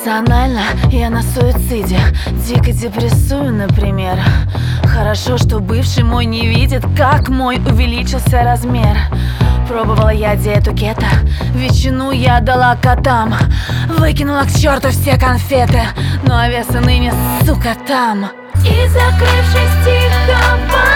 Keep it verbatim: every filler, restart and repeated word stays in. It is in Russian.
Эмоционально я на суициде, дико депрессую, например. Хорошо, что бывший мой не видит, как мой увеличился размер. Пробовала я диету кето, ветчину я дала котам, выкинула к черту все конфеты, но веса ныне, сука, там. И закрывшись тихо